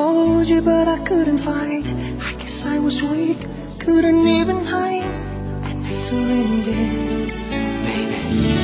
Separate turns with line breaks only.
hold you, but I couldn't fight. I guess I was weak, couldn't even hide, and I surrendered, baby.